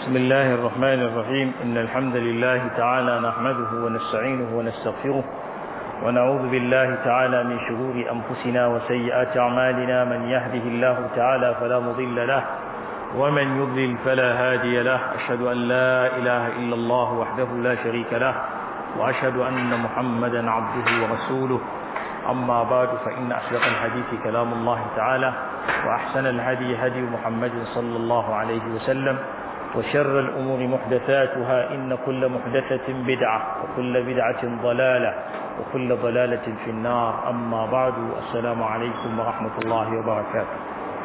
بسم الله الرحمن الرحيم إن الحمد لله تعالى نحمده ونستعينه ونستغفره ونعوذ بالله تعالى من شرور أنفسنا وسيئات أعمالنا من يهده الله تعالى فلا مضل له ومن يضلل فلا هادي له أشهد أن لا إله إلا الله وحده لا شريك له وأشهد أن محمدا عبده ورسوله أما بعد فإن أصدق الحديث كلام الله تعالى وأحسن الهدي هدي محمد صلى الله عليه وسلم وشر الأمور محدثاتها إن كل محدثة بدعة وكل بدعة ضلالة وكل ضلالة في النار أما بعد السلام عليكم ورحمة الله وبركاته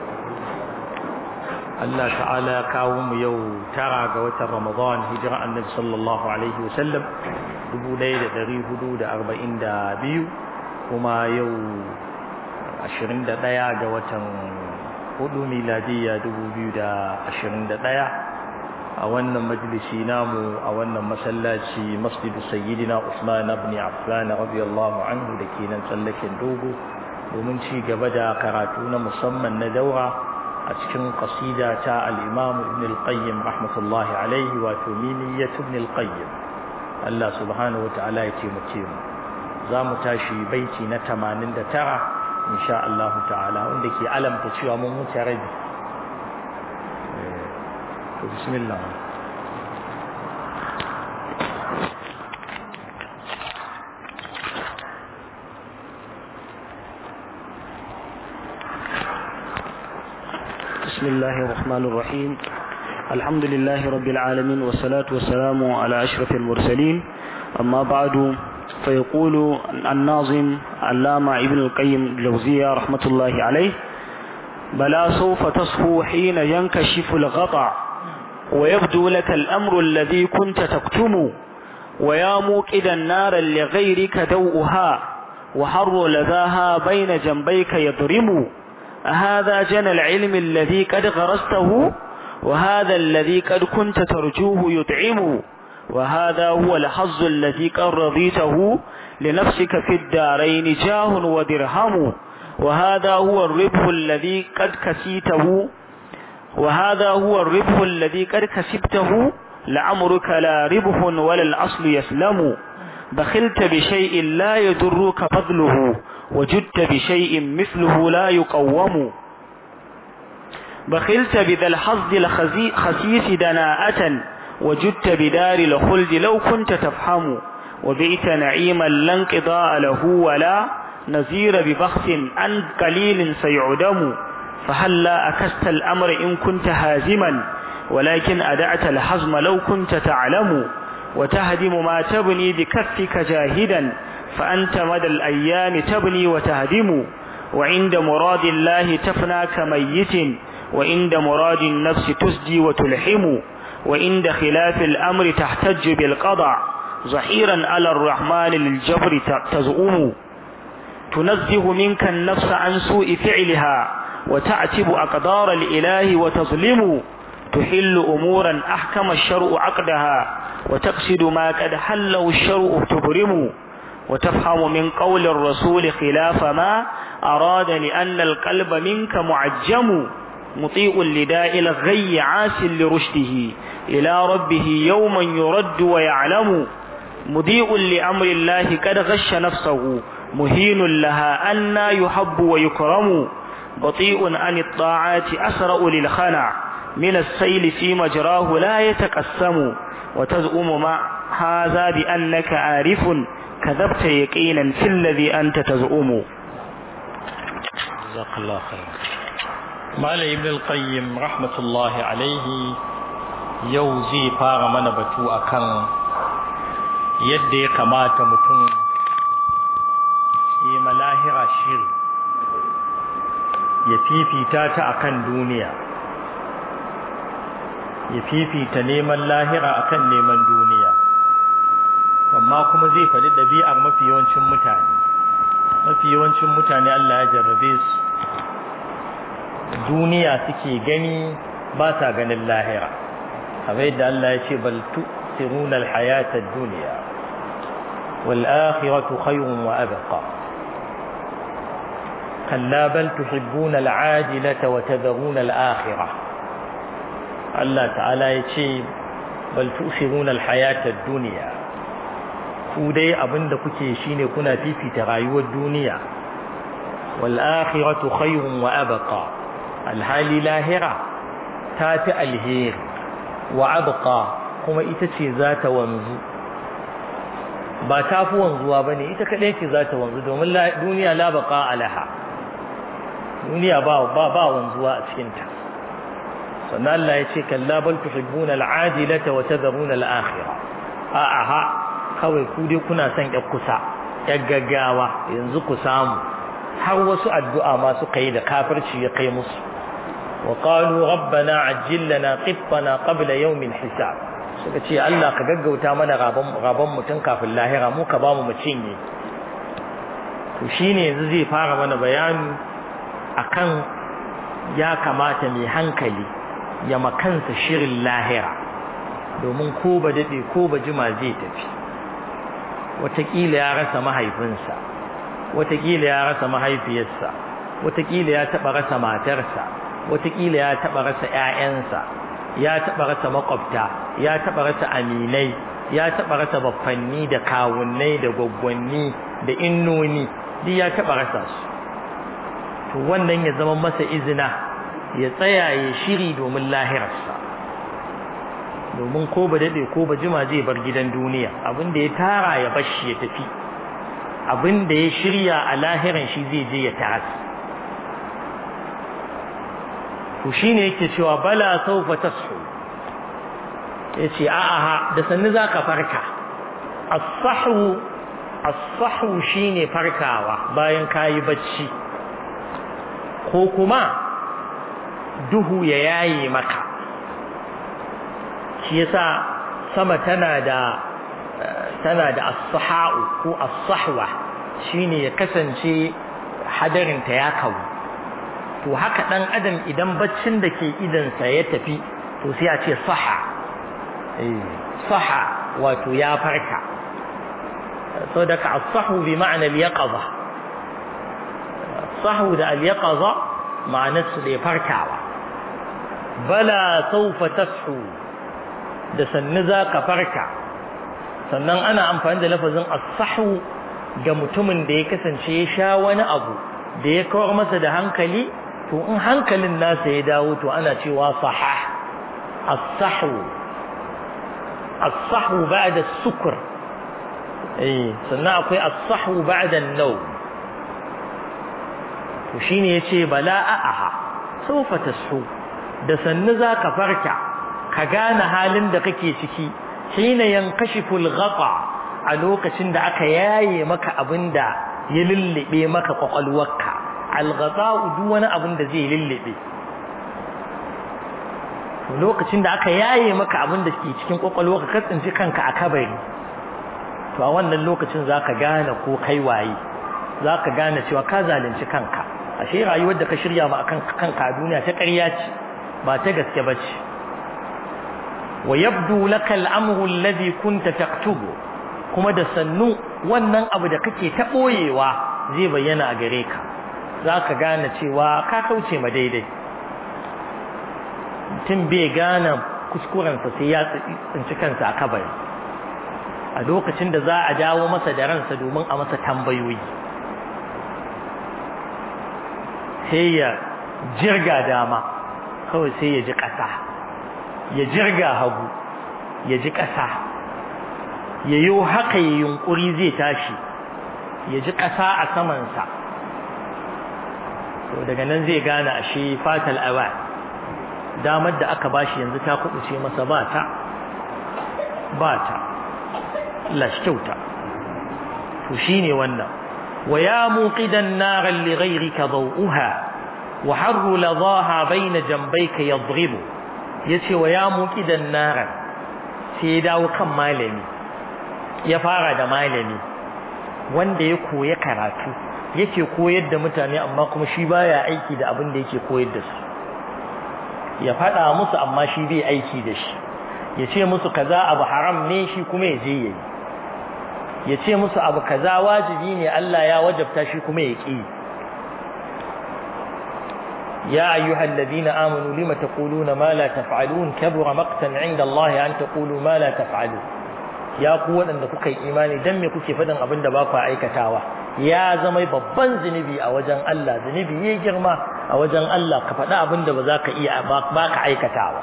الله تعالى كاوم يو ترى قوة رمضان هجرة النبي صلى الله عليه وسلم دبو ليلة دري حدود 42 وما يو 21 قوة hudu miladiya 2021 a wannan majalisi namu a wannan masallaci masjidu sayyidina Usman ibn Affan radiyallahu anhu dake nan tsallaken dogo domin ci gaba da karatu na musamman na daura a cikin qasida ta al-Imam Ibn al-Qayyim rahmatullahi alayhi wa tuminiyat Ibn al-Qayyim Allah subhanahu wa ta'ala ya taimake mu zamu tashi baiti na 89 إن شاء الله تعالى عندك علم تشوى من متردد بسم الله بسم الله الرحمن الرحيم الحمد لله رب العالمين والصلاة والسلام على أشرف المرسلين أما بعد فيقول الناظم علامة ابن القيم الجوزية رحمة الله عليه بلا سوف تصفو حين ينكشف الغطاء ويبدو لك الأمر الذي كنت تكتم ويا موقدا نارا لغيرك دوءها وحر لذاها بين جنبيك يضرم أهذا جنى العلم الذي قد غرسته وهذا الذي قد كنت ترجوه يطعم وهذا هو الحظ الذي قد رضيته لنفسك في الدارين جاه ودرهم وهذا هو الربح الذي قد كسيته لعمرك لا ربح ولا الأصل يسلم بخلت بشيء لا يضرك فضله وجدت بشيء مثله لا يقوم بخلت بذا الحظ الخسيس دناءة وجدت بدار الخلد لو كنت تفهم وبئت نعيما لا انقضاء له ولا نزير ببخس عن قليل سيعدم فهلا أكست الأمر إن كنت هازما ولكن أدعت الحزم لو كنت تعلم وتهدم ما تبني بكفك جاهدا فأنت مدى الأيام تبني وتهدم وعند مراد الله تفنى كميت وعند مراد النفس تسجي وتلحم وعند خلاف الأمر تحتج بالقضاء ظهيرا على الرحمن للجبر تزعم تنزه منك النفس عن سوء فعلها وتعتب أقدار الإله وتظلم تحل أمورا أحكم الشرع عقدها وتقصد ما قد حله الشرع تبرم وتفهم من قول الرسول خلاف ما أراد لأن القلب منك معجم مطيع لداء الغي عاس لرشده إلى ربه يوما يرد ويعلم مضيء لأمر الله قد غش نفسه مهين لها أن يحب ويكرم بطيء عن الطاعات أسرع للخنع من السيل في مجراه لا يتقسم وتزعم مع هذا بأنك عارف كذبت يقينا في الذي أنت تزعم جزاك الله خير Malam Ibn al-Qayyim rahmatullahi alaihi yau zai fara mana batu akan yadda ya kamata mutum yi malahira shiri ya fifita ta akan duniya ya fifita neman lahira akan neman duniya amma kuma zai faɗi ɗabi'ar mafi yawancin mutane Allah ya jarrabe su duniya suke gani ba sa ganin lahira kamar yadda Allah ya ce bal tu'thiruna al-hayata ad-dunya wal akhiratu khayrun wa abqa kalla bal tuhibbuna al-'ajilata wa tadharuna al-akhirah Allah ta'ala ya ce bal tu'thiruna al-hayata ad-dunya ku dai abinda kuke shine kuna fifita rayuwar duniya wal akhiratu khayrun wa abqa alhali lahira tafi alheri wa abqa kuma ita ce za ta wanzu ba ta fi wanzuwa bane ita kadai ce za ta wanzu domin duniya la baqa alaha duniya ba wanzuwa a cikin ta sannan Allah ya ce kalla bal tuhibbuna al-ajilata wa tadharuna al-akhirah a'a kawai ku dai kuna son ƴar kusa ƴar gaggawa yanzu ku samu har wasu addu'a ma suka yi da kafirci ya kai musu wa qalu rabbana ajjil lana qittana qabla yawmin hisab suka ce Allah ka gaggauta mana rabon mutun kafin lahira mu ka bamu mu cinye to shine yanzu zai fara mana bayani akan ya kamata mai hankali ya makansa shirin lahira domin ko ba dade ko ba jima zai tafi wataƙila ya rasa mahaifinsa wataƙila ya rasa mahaifiyarsa wataƙila ya taɓa rasa matarsa wataƙila ya taɓa rasa ƴaƴansa ya taɓa rasa makwabta ya taɓa rasa aminai ya taɓa rasa baffanni da kawunnai da gwaggwanni da innoni duk ya taɓa rasa su to wannan ya zama masa izina ya tsaya ya shiri domin lahirarsa domin ko ba dade ko ba jima zai bar gidan duniya abin da ya tara ya bashi ya tafi abin da ya shirya a lahiran shi zai je ya taras to shine yake cewa bala sawfa tashu yace a'a da sanni zaka farka as-sahwu shine farkawa bayan kayi bacci ko kuma duhu ya yaye maka shi yasa sama tana da as-sahau ko as-sahwa shine ya kasance hadarin ta ya kawo to haka dan adam idan baccin da ke idan sa ya tafi to sai a ce saha saha wato ya farka saboda as-sahwu bi ma'na al-yaqظة sahwu da al-yaqظة ma'anar su da farkawa bala sawfa tashu da sanni za ka farka sannan ana amfani da lafazin as-sahwu ga mutumin da ya kasance ya sha wani abu da ya kawar masa da hankali to in hankalin nasa ya dawo to ana cewa sahah as-sahwu as-sahwu ba'da as-sukr sannan akwai as-sahwu ba'da an-nawm to shine yace bala'aha sawfa tashu da sanni za ka farka ka gane halin da kake ciki hina yankashiful ghata a lokacin da aka yaye maka abinda ya lullube maka kwakwalwarka al-ghata'u duk wani abin da zai lullube lokacin da aka yaye maka abinda ke cikin kwakwalwarka ka tsinci kanka a kabari to a wannan lokacin zaka gane ko kai waye zaka gane cewa ka zalunci kanka ashe rayuwar da ka shirya ma akan kanka a duniya ta ƙarya ce ba ta gaske bace ويبدو لك الأمر الذي كنت تكتبه kuma da sannu wannan abu da kake ta boyewa zai bayyana a gare ka zaka gane cewa ka kauce ma daidai mutum bai gane kuskurensa sai ya tsinci kansa a kabari a lokacin da za a dawo masa da ransa domin a masa tambayoyi sai ya jirga dama kawai sai ya ji ƙasa ya jirga hagu ya ji ƙasa ya yi haka ya yunkuri zai tashi ya ji ƙasa a samansa to daga nan zai gane ashe fatal awa damar da aka bashi yanzu ta kubuce masa ba ta Allah shi kyauta to shine wannan wa ya muqidan naran li ghayrika dawuha wa harru ladaha bayna jambayka yadribu yace wa ya muqidan naran sai ya dawo kan malami ya fara da malami wanda ya koyi karatu yake koyar da mutane amma kuma shi baya aiki da abin da yake koyar da su ya faɗa musu amma shi bai aiki da shi ya ce musu kaza abu haram ne shi kuma ya je yayi ya ce musu abu kaza wajibi ne Allah ya wajabta shi kuma ya ƙi ya ayyuhal ladina amanu lima taquluna ma la taf'alun kabura maqtan 'inda Allah an taqulu ma la taf'alun ya ku wadanda kuka yi imani dan me kuke fadin abin da ba ku aikatawa ya zama babban zinubi a wajen Allah zinubi yayi girma a wajen Allah ka faɗa abin da ba za ka iya ba ka aikatawa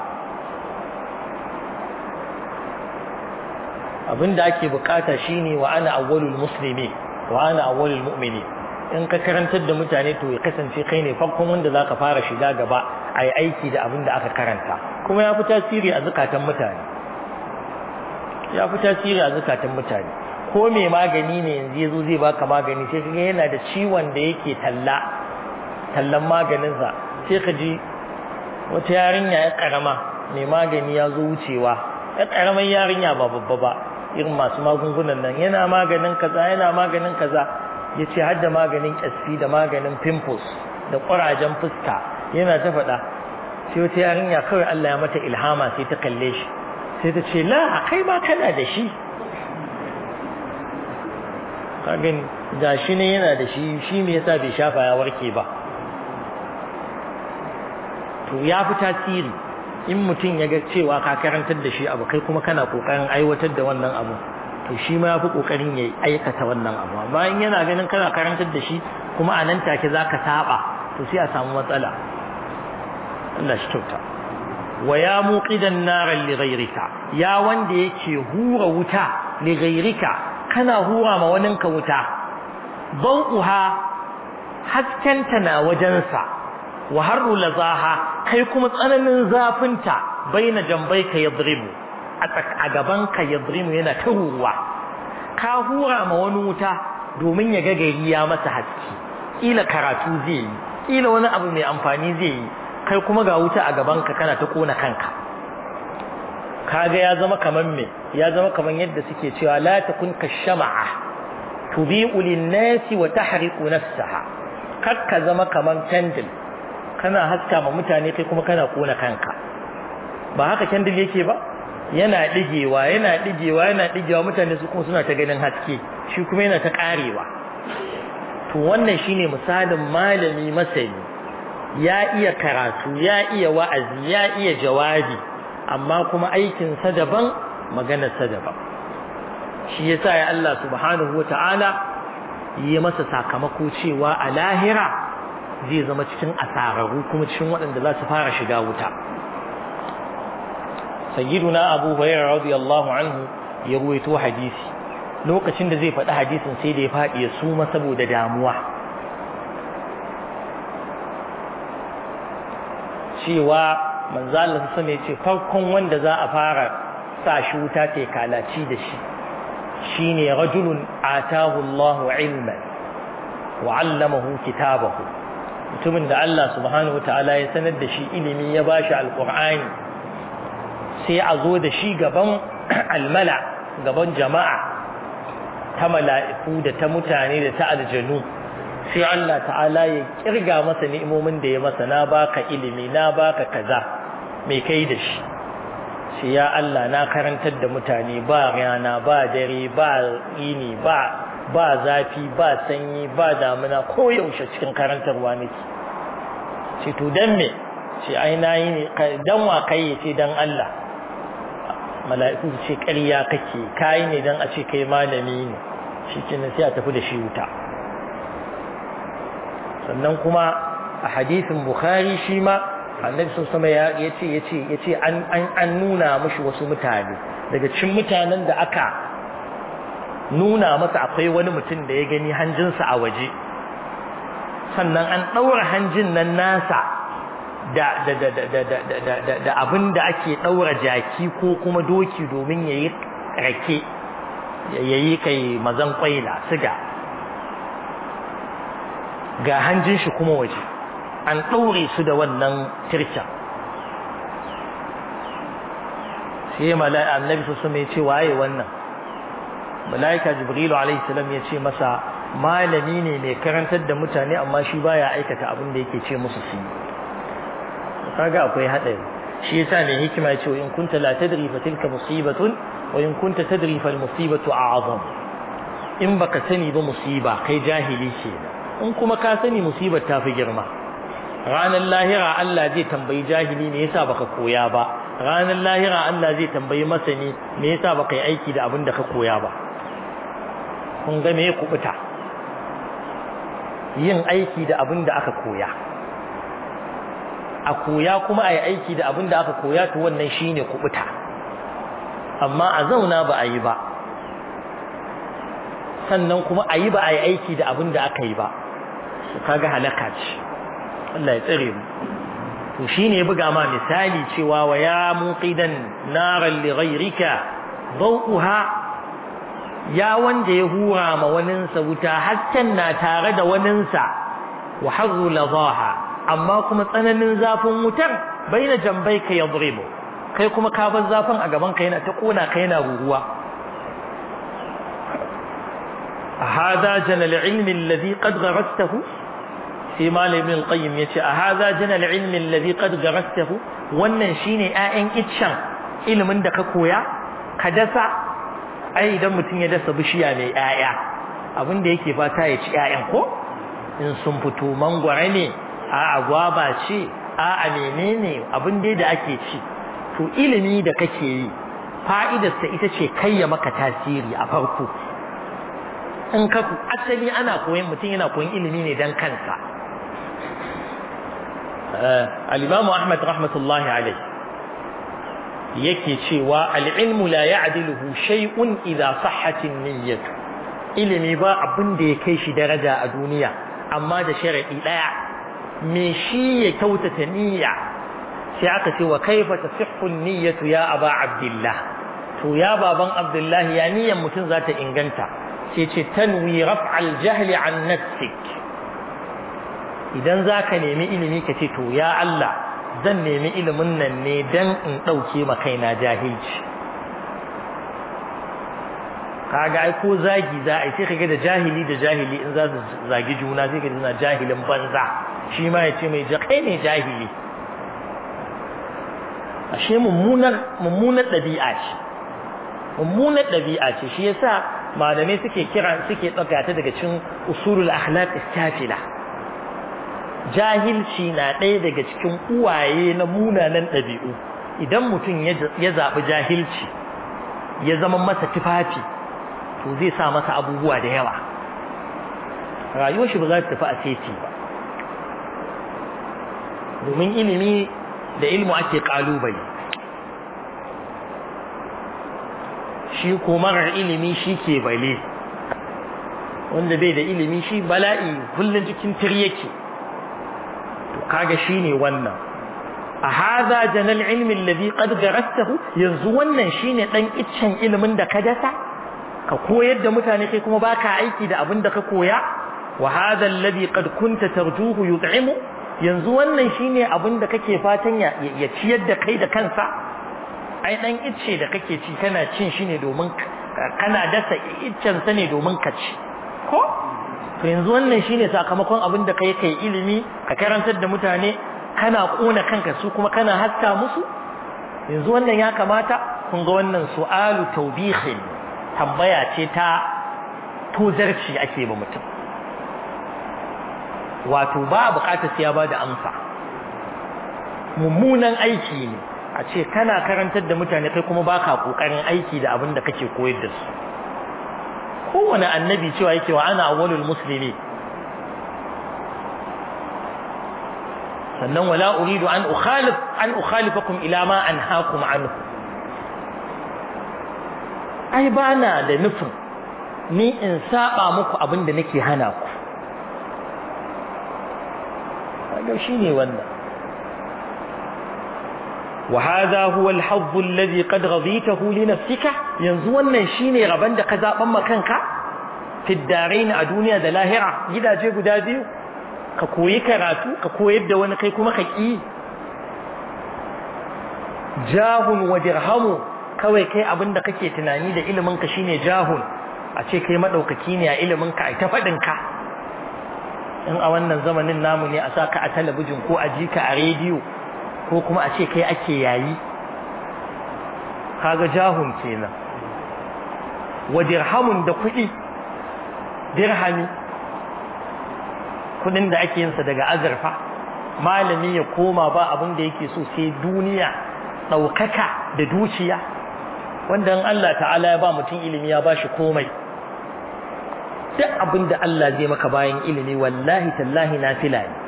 abin da ake bukata shine wa ana awwalul muslimin wa ana awwalul mu'minin in ka karantar da mutane to ya kasance kai ne farkon wanda zaka fara shiga gaba ai aiki da abin da aka karanta kuma ya fi tasiri a zakatan mutane ko me magani ne yanzu yazo zai baka magani sai kaga yana da ciwon da yake tallan maganin sa sai ka ji wata yarinya ya karama mai magani ya zo wucewa ya karamar yarinya ba babba ba irin masu magungunan nan yana maganin kaza yace har da maganin kasfi da maganin pimples da ƙurajen fuska yana ta faɗa sai wata yarinya kawai Allah ya mata ilhama sai ta kalle shi sai ta ce la kai ma kana da shi kagin gashi ne yana da shi me yasa bai shafa ya warke ba to ya fi tasiri in mutum ya ga cewa ka karantar da shi abu kai kuma kana kokarin aiwatar da wannan abu to shi ma yafi kokarin ya aikata wannan abu bayan yana ganin kana karantar da shi kuma a nan take zaka saba to sai a samu matsala Allah shi kyauta wa ya muqidan naran li ghayrika ya wanda yake hura wuta li ghayrika kana hura ma waninka wuta bauha haskenta na wajensa wa harru lazaha kai kuma tsananin zafinta baina jambayka yadribu a gabanka yadrimu yana ta ruwa ka hura ma wani wuta domin ya ga gari ya masa haske kila karatu zai yi kila wani abu mai amfani zai yi kai kuma ga wuta a gabanka kana ta kona kanka kaga ya zama kaman yadda suke cewa la takun kashama'a tubi'u lin-nasi wa tahriqu nafsaha kakka zama kaman candle kana haska ma mutane kai kuma kana kona kanka ba haka candle yake ba yana digewa mutane su kuma suna ta ganin haske shi kuma yana ta karewa to wannan shine misalin malami masani ya iya karatu ya iya wa'azi ya iya jawabi amma kuma aikin sa daban maganar sa daban shi yasa ya Allah subhanahu wataala yi masa sakamako cewa a lahira zai zama cikin asararu kuma cikin waɗanda za su fara shiga wuta sayyiduna abu hurairah radiyallahu anhu ya ruwaito hadisi lokacin da zai faɗi hadisin sai da ya faɗi ya suma saboda damuwa cewa manzo Allah sai ya ce farkon wanda za a fara sa shi wuta ta kalaci da shi shine rajulun atahu Allahu ilman wa 'allamahu kitabahu mutumin da Allah subhanahu wataala ya sanar da shi ilimi ya bashi alqur'ani sai a zo da shi gaban almala gaban jama'a ta mala'iku da ta mutane da ta aljanu sai Allah ta'ala ya kirga masa ni'imomin da ya masa na baka ilimi na baka kaza mai kai da shi shi ya Allah na karantar da mutane ba rana ba dare ba yini ba zafi ba sanyi ba damuna ko yaushe cikin karantarwa nake ce to dan me ce ai nayi ne dan wa kai ce dan Allah mala'iku ce ƙarya kake kai ne dan a ce kai malami ne shikenan sai a tafi da shi wuta sannan kuma a hadisin bukhari shi ma annabi sallallahu alaihi wasallam yace an nuna mishi wasu mutane daga cikin mutanen da aka nuna masa akwai wani mutum da ya gani hanjinsa a waje sannan an daura hanjin nan nasa da abin da ake daura jaki ko kuma doki domin yayi rake yayi kai mazan kwaila siga ga hanjin shi kuma waje an daure su da wannan tirka sai mala'ika annabi sallallahu alaihi wasallam ya ce waye wannan mala'ika jibrilu alaihi salam ya ce masa malami ne mai karantar da mutane amma shi baya aikata abin da yake ce musu su kaga akwai hadari shi yasa ne hikima ya ce in kunta la tadri fa tilka musibatun wa in kunta tadri fa al musibatu a'zam in baka sani ba musiba kai jahili ce in kuma ka sani musibar ta fi girma ranar lahira Allah zai tambayi jahili me yasa baka koya ba ranar lahira Allah zai tambayi masani me yasa baka yi aiki da abin da ka koya ba kun ga me ya kubuta yin aiki da abin da aka koya a koya kuma a yi aiki da abin da aka koya to wannan shine kubuta amma a zauna ba a yi ba sannan kuma a yi ba a yi aiki da abin da aka yi ba kaga halaka ce Allah ya tsare mu to shine ya buga ma misali cewa wa ya muqidan naran li ghayrika dawuha ya wanda ya hura ma waninsa wuta hasken na tare da waninsa wa hazzu ladaha amma kuma tsananin zafin wutar baina jambayka yadribu kai kuma ka bar zafin a gaban ka yana ta kona kai yana ruruwa hada janal ilmi alladhi qad gharastahu sai malamin al-qayyim yace hada janal ilmi alladhi qad gharastahu wannan shine ƴaƴan iccen ilimin da ka koya ka dasa ai idan mutum ya dasa bishiya mai ƴaƴa abin da yake fata ya ci ƴaƴan ko in sun fito mangwara ne a agwaba ce a menene abin da ake ci to ilimi da kake yi fa'idarsa ita ce kai ya maka tasiri a farko in ka asali ana koyon mutum yana koyon ilimi ne dan kansa al-Imam Ahmad rahmatullahi alayhi yake cewa al-ilmu la ya'diluhu shay'un idha sahhat an-niyyah ilimi ba abin da ya kai shi daraja a duniya amma da sharadi daya me shi ya kyautata niyya sai aka ce wa kaifa tasihhu an-niyyatu ya aba abdullah to ya baban abdullah ya niyyan mutum za ta inganta sai ce tanwi raf'al jahli an nafsik idan zaka nemi ilimi ka ce to ya Allah zan nemi ilimin nan ne dan in dauke ma kaina jahilci kaga ai ko zagi za a sai kaga da jahili in za su zagi juna sai kaga suna jahilin banza shi ma yace mai kai ne jahili ashe mummunar dabi'a ce shi yasa malamai suke tsaka ta daga cikin usulul akhlaq istafila jahilci na ɗaya daga cikin uwaye na munanan ɗabi'u idan mutum ya zaɓi jahilci ya zama masa tufafi to zai sa masa abubuwa da yawa rayuwar shi ba za ta tafi a seti ba domin ilimi da ilmu ake ƙalubale shi ko marar ilimi shi ke bale wanda bai da ilimi shi bala'i kullum cikin tiryake to kaga shine wannan a hadha janal ilmi alladhi qad garastahu yanzu wannan shine dan iccen ilimin da ka dasa ka koyar da mutane kai kuma baka aiki da abin da ka koya wa hadha alladhi qad kunta tarjuhu yut'imu yanzu wannan shine abin da kake fatan ya ciyar da kai da kansa ai dan icce da kake ci kana cin shi ne domin kana dasa iccen sa ne domin ka ci ko to yanzu wannan shine sakamakon abin da kai ilimi ka karantar da mutane kana kona kanka su kuma kana haska musu yanzu wannan ya kamata kun ga wannan su'alu tawbihin tambaya ce ta tozarci ake ba mutum wato ba bukatar sai ya bada amsa mummunan aiki ne a ce kana karantar da mutane kai kuma baka kokarin aiki da abin da kake koyar da su kowane annabi cewa yake wa ana awwalul muslimi sannan wala uridu an ukhalifakum ila ma anhaakum anhu ai bana da nufin ni in saba muku abin da nake hana ku kaga shine wannan وهذا هو الحظ الذي قد رضيته لنفسك yanzu wannan shine raban da ka zaban makanka fi darain a duniya da lahira gidaje guda biyu ka koyi karatu ka koyar da wani kai kuma ka ki jahun wa dirhamu kawai kai abinda kake tunani da ilimin ka shine jahun a ce kai madaukaki ne a ilimin ka ai ta fadin ka in a wannan zamanin namu ne a saka a talabijin ko a jika a rediyo ko kuma a ce kai ake yayi kaga jahun kenan wa dirhamun da kuɗi dirhami kuɗin da ake yin sa daga azurfa malami ya koma ba abin da yake so sai duniya, ɗaukaka da dukiya, wanda in Allah ta'ala ya ba mutum ilimi ya ba shi komai. Duk abin da Allah zai maka bayan ilimi wallahi tallahi nafila ne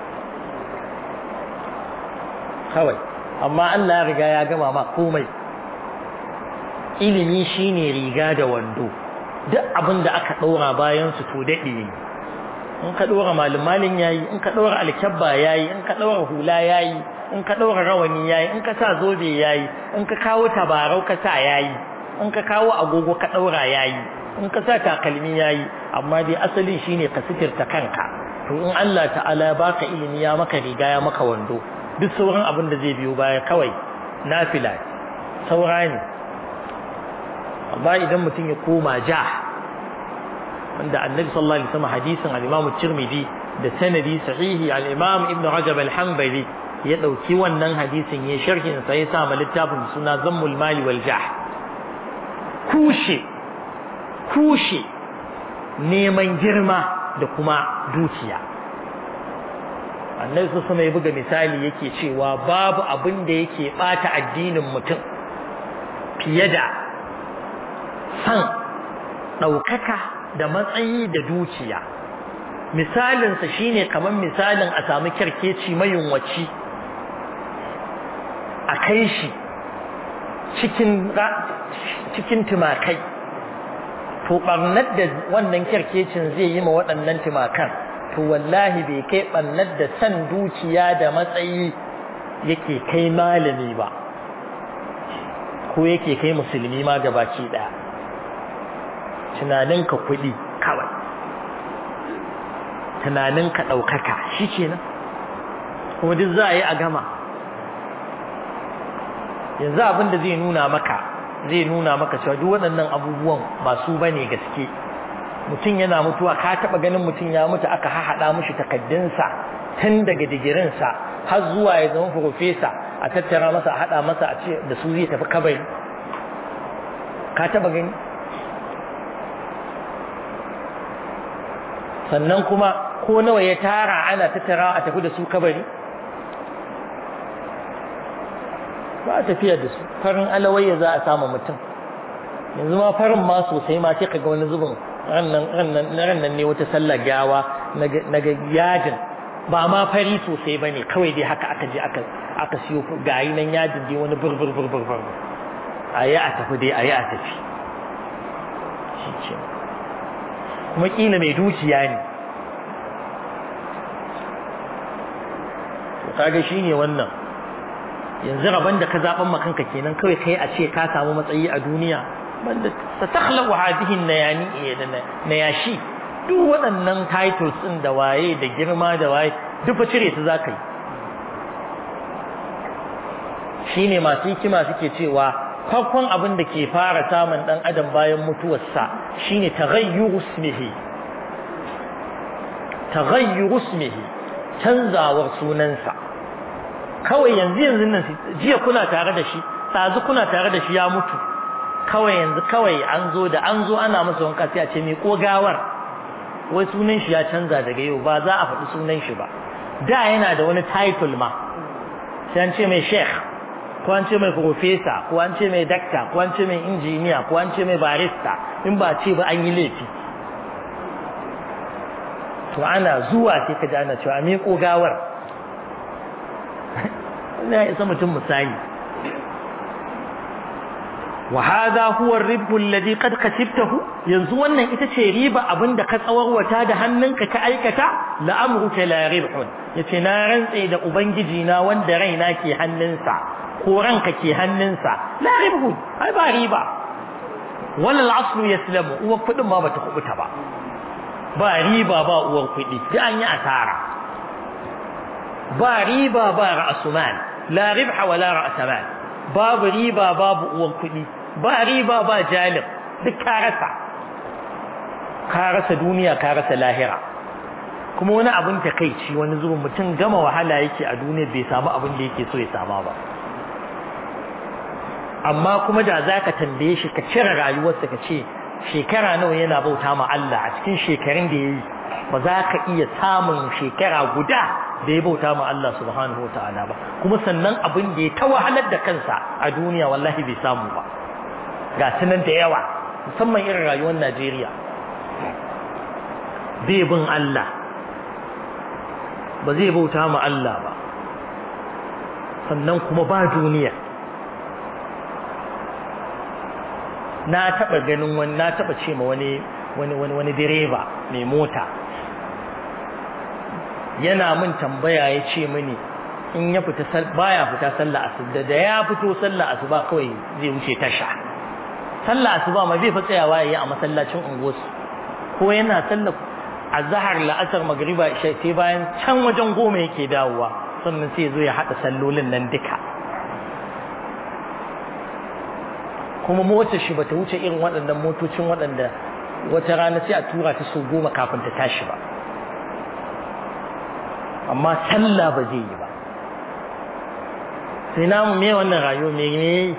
kawai, amma Allah ya riga ya gama ma komai. Ilimi shine riga da wando, duk abin da aka ɗora bayan su to daɗe ne. In ka ɗora malin yayi, in ka ɗora alkyabba yayi, in ka ɗora hula yayi, in ka ɗora rawani yayi, in ka sa zobe yayi, in ka kawo tabarau ka sa yayi, in ka kawo agogo ka ɗaura yayi, in ka sa takalmi yayi, amma dai asalin shine ka sitirta kanka. To in Allah ta'ala ya baka ilimi ya maka riga ya maka wando, duk sauran abin da zai biyo baya kawai nafila saura ne. Amma idan mutum ya koma wanda annabi sallallahu alaihi wasallam hadisin al-Imam Tirmidhi da sanadi sahihi al-Imam Ibn Rajab al-Hanbali ya dauki wannan hadisin ya sharhin sa ya sa ma littafin suna Zammul Mali wal Jah. Kushe neman girma da kuma dukiya. Annabi sallallahu alaihi ya buga misali yake cewa babu abin da yake bata addinin mutum fiye da san daukaka da matsayi da dukiya. Misalinsa shine kamar misalin a samu kyarkeci mayunwaci a kai shi cikin tumakai, to barnar da wannan kyarkecin zai yi ma waɗannan tumakan to wallahi bai kai barnar da san dukiya da matsayi yake kai malami ba, ko yake kai musulmi ma gabaki ɗaya. Tunaninka kuɗi kawai, tunaninka ɗaukaka shi kenan, kuma duk za a yi a gama. Yanzu abin da zai nuna maka cewa duk waɗannan abubuwan ba su bane gaske. Mutum yana mutuwa, ka taɓa ganin mutum ya mutu aka haɗa mishi takaddunsa tun daga digirinsa har zuwa ya zama profesa, a tattara masa a haɗa masa a ce da su zai tafi kabari? Ka taɓa gani? Sannan kuma ko nawa ya tara ana tattara a tafi da su kabari? Ba a tafiya da su. Farin alawayya za a samu mutum. Yanzu ma farin ma sosai ma sai kaga wani zubin rannan ne wata sallar gawa na ga yajin ba ma fari sosai bane, kawai dai haka aka je aka siyo gayi nan yajin dai wani burbur ayi a tafi dai ayi a tafi. Shi kuma kila mai dukiya ne. To kaga shine wannan. Yanzu rabon da ka zaban makanka kenan, kawai kai a ce ka samu matsayi a duniya, banda tatakhlaqu hadhihi nayashi, duk waɗannan titles din da waye da girma da waye duk fa cire su zakai. Shine masu hikima suke cewa farkon abin da ke fara samun dan adam bayan mutuwarsa shine taghayyur ismihi, canzawar sunansa. Kawai yanzu nan jiya kuna tare da shi, tsazu kuna tare da shi ya mutu, kawai an zo ana masa wanka sai a ce me kogawar, wai sunan shi ya canza daga yau, ba za a faɗi sunan shi ba. Da yana da wani title ma, sai an ce mai sheikh, ko an ce mai professor, ko an ce mai doctor, ko an ce mai engineer, ko an ce mai barista. In ba ce ba an yi laifi. To ana zuwa sai ka ji ana cewa me kogawar. ina isa mutum misali. wa hadha huwa ar-ribhu alladhi qad kasibtahu, yanzu wannan ita ce riba abinda ka tsawarwata da hannunka ka aikata. la amruka la ribhun, yace na rantse da ubangiji na wanda raina ke hannunsa ko ranka ke hannunsa, la ribhun, ai ba riba. wala al-aslu yaslamu, uwar kudin ma bata kubuta ba riba ba uwar kudi, da an yi asara. ba riba ba ra'sumal, la ribha wala ra'samal, babu riba babu uwar kudi, ba riba ba jalib, duk ka rasa duniya, ka rasa lahira. kuma wani abin takeici, wani zubin mutum gama wahala yake a duniya bai samu abin da yake so ya sama ba. amma kuma da zaka tambaye shi ka cire rayuwarsa ka ce shekara nawa yana bauta ma Allah, a cikin shekarun da yayi ba za ka iya samun shekara guda da ya bauta ma Allah subhanahu wataala ba kuma sannan abin da ya ta wahalar da kansa a duniya wallahi bai samu ba ga tunan da yawa musamman irin rayuwar Najeriya bai bin Allah ba zai bauta ma Allah ba sannan kuma ba duniya na taba ganin wani na taba ce ma wani direba mai mota yana min tambaya ya ce mini in ya fita baya fita sallah asuba da ya fito sallah asuba kawai zai wuce tasha sallah asuba ma bai fa tsayawa yayi a masallacin unguwarsu ko yana sallah azhar la'asar magriba isha sai bayan can wajen 10 yake dawowa sannan sai zo ya hada sallolin nan duka kuma motar shi bata wuce irin waɗannan motocin waɗanda wata rana sai a tura ta sau 10 kafin ta tashi ba amma sallah ba zai yi ba sai namu me wannan rayuwa me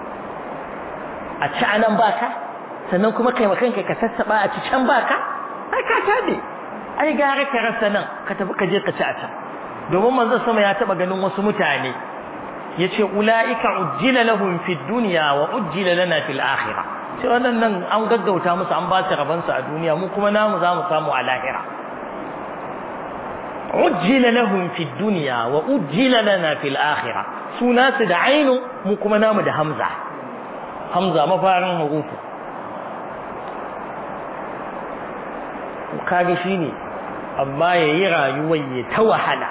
a ci anan baka sannan kuma kai makanka ka sassaba a ci can baka ai ka tabe ai gara ka rasa nan ka tafi ka je ka ci a can domin manzon sama ya taba ganin wasu mutane yace ulaika ujjila lahum fid dunya wa ujjila lana fil akhirah sai wannan nan an gaggauta musu an ba su rabansu a duniya mu kuma namu zamu samu a lahira ujjila lahum fid dunya wa ujjila lana fil akhirah sunasu da ainu mu kuma namu da hamza mafarin hurufu kage shine amma yayi rayuwar ya ta wahala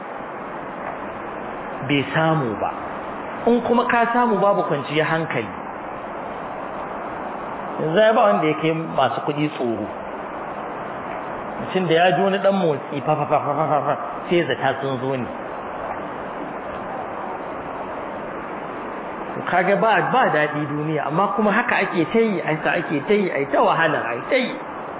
bai samu ba in kuma ka samu babu kwanciyar hankali yanzu ba wanda yake masu kuɗi tsoro mutum da ya ji wani dan motsi fa sai zata sun zo ne kage ba daɗi duniya amma kuma haka ake tayi ai ta wahala ai tayi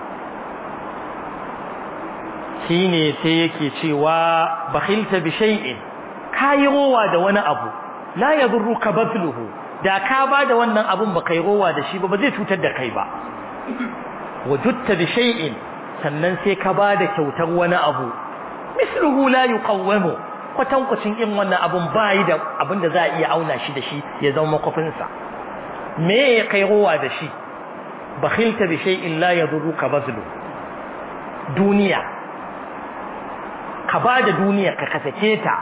shine sai yake cewa bakhilta bi shay'in kai rowa da wani abu la yadurruka badluhu da ka bada wannan abun ba kai rowa da shi ba zai cutar da kai ba wajutta bi shay'in sannan sai ka bada kyautar wani abu misluhu la yuqawwamu kwatankwacin in wannan abun bayi da abin da za a iya auna shi da shi ya zama makofinsa me ya kai rowa da shi bakhilta bi shay'in la yadurruka badluhu duniya ka bada duniya ka kasake ta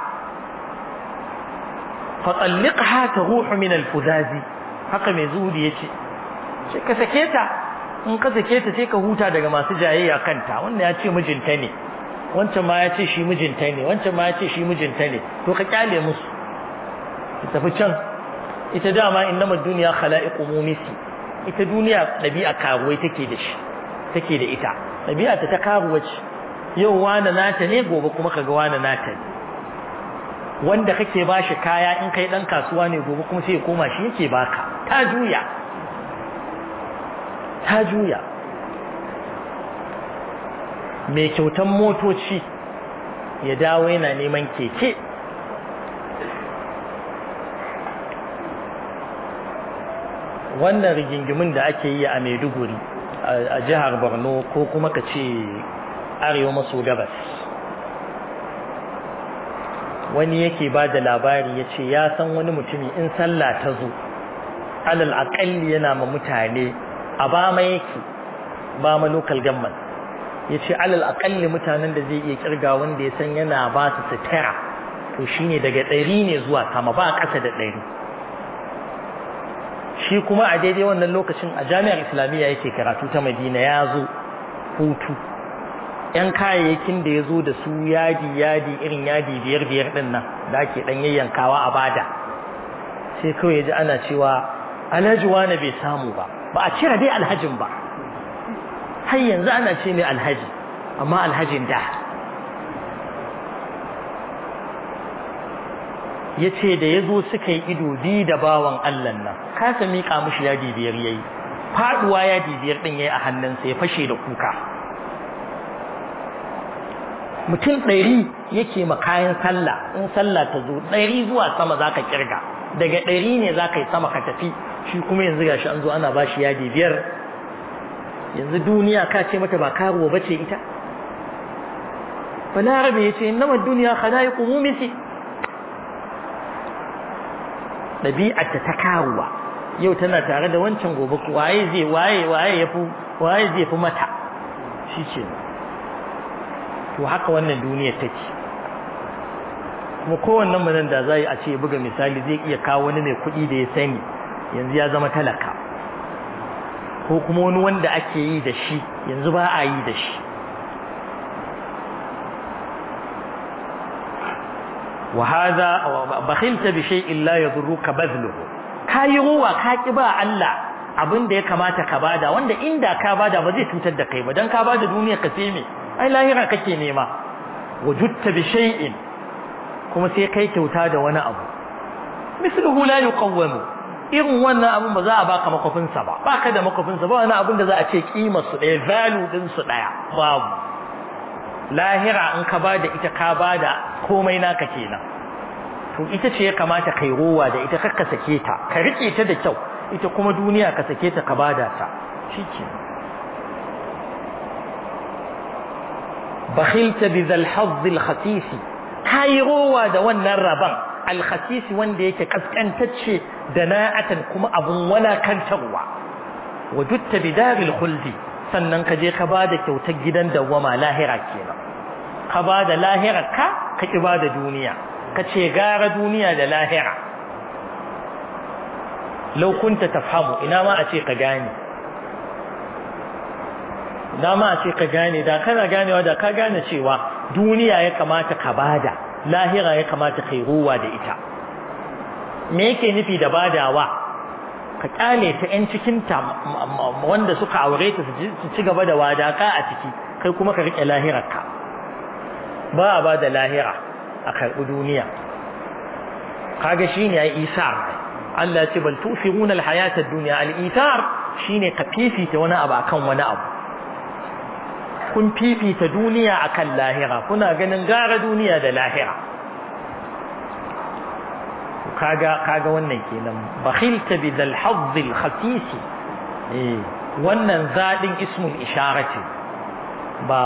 fa talliqha taruhu min al-fuzazi haka mai zuhudi yace sai ka sake ta in ka sake ta sai ka huta daga masu jayayya kanta wannan ya ce mijinta ne wancan ma ya ce shi mijinta ne wancan ma ya ce shi mijinta ne to ka kyale musu ki tafi can ita dama innamad dunya khala'iqu mumisi ita duniya dabi'a karuwai take da shi take da ita dabi'a ta karuwa ce yau wani nata ne gobe kuma kaga wani nata ne wanda kake bashi kaya in kai dan kasuwa ne gobe kuma sai ya koma shi yake baka ta juya mai kyautan motoci ya dawo yana neman keke wannan rigingimin da ake yi a Maiduguri a jihar Borno ko kuma ka ce arewa maso gabas wani yake ba da labari ya ce ya san wani mutumi in sallah ta zo alal aƙalli yana ma mutane a bama yake bama local government ya ce alal aƙalli mutanen da zai iya kirga wanda ya san yana ba su sutura to shine daga 100 ne zuwa sama ba ƙasa da 100 shi kuma a daidai wannan lokacin a jami'ar islamiyya yake karatu ta Madina ya zo hutu yan kayayyakin da ya zo da su yadi irin yadi 5 din nan da ake dan yayyankawa a bada sai kawai yaji ana cewa alhaji wani bai samu ba a cire dai alhajin ba har yanzu ana ce mai alhaji amma alhajin da yace da yazo suka yi ido bi da bawan Allah nan kasa mika mishi yadi 5 yayi faduwa yadi 5 din yayi a hannunsa ya fashe da kuka mutum 100 yake ma kayan sallah in sallah ta zo 100 zuwa sama zaka kirga daga 100 ne zaka yi sama ka tafi shi kuma yanzu gashi an zo ana bashi yadi 5 yanzu duniya ka ce mata ba karuwa bace ita balarabe yace innama ad-dunya khalaiqu mumisi dabi'ata ta karuwa yau tana tare da wancan gobe waye zai fi mata shike to haka wannan duniyar take kuma kowannen mu nan da zai a ce buga misali zai iya kawo wani mai kuɗi da ya sani yanzu ya zama talaka ko kuma wani wanda ake yi da shi yanzu ba a yi da shi wa hadha bakhilta bi shay'in la yadurruka badluhu kai ruwa ka ki ba Allah abin da ya kamata ka bada wanda inda ka bada ba zai cutar da kai ba dan ka bada duniya ka sai me ai lahira kake nema wajutta bi shay'in kuma sai kai kyauta da wani abu misluhu la yuqawwamu irin wannan abun ba za a baka makofin sa ba baka da makofin sa ba wani abun da za a ce kimar su daya value din su daya babu lahira in ka bada ita ka bada komai naka kenan to ita ce ya kamata kai rowa da ita kakka sake ta ka rike ta da kyau ita kuma duniya ka sake ta ka bada ta shikenan bakhilta bi dhal hadd al khasis kai rowa da wannan raban al khasis wanda yake kaskantacce dana'atan kuma abun walakantarwa wajutta bi daril khuldi sannan ka je ka bada kyautar gidan dawama lahira kenan ka bada lahira ka ki bada duniya kace gara duniya da lahira law kunta tafhamu ina ma a ce ka gane ina ce ka gane da kana ganewa da ka gane cewa duniya ya kamata ka bada lahira ya kamata kai ruwa da ita me yake nufi da badawa ka kyale ta yan cikin ta wanda suka aure ta su ci gaba da wadaka a ciki kai kuma ka rike lahirarka ba a bada lahira a karɓi duniya kaga shine ai isar Allah ya ce bal tusiruna alhayata ad-dunya al-ithar shine ka fifita wani abu akan wani abu kun fifita duniya akan lahira kuna ganin gara duniya da lahira kaga wannan kenan bakhilta bi dal hadd al khasis wannan zadin ismul isharati ba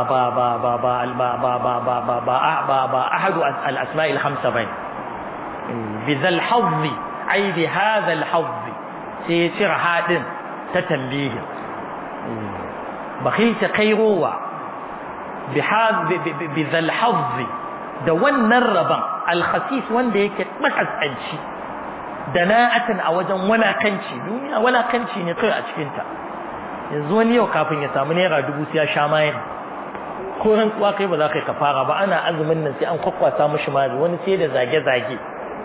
ahad al asma' al khamsa bay bi dal hadd ay bi hadha al hadd sai tira hadin ta tambihi bakhilta khayruwa bi dal hadd da wannan raban al-khasis wanda yake makaskanci dana'atan a wajen walakanci duniya walakanci ne kai a cikin ta yanzu wani yau kafin ya samu naira 1000 sai ya sha mayin ko ran kuwa kai ba za ka yi kafara ba ana azumin nan sai an kwakwata mishi mali wani sai da zage-zage